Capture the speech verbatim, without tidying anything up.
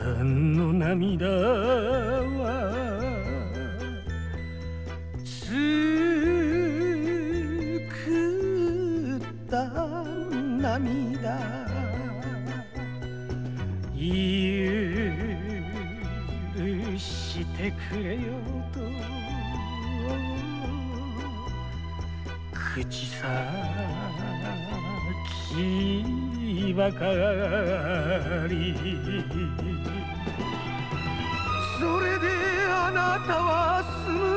の涙は作った涙許してくれよと口先ばかりそれであなたは住む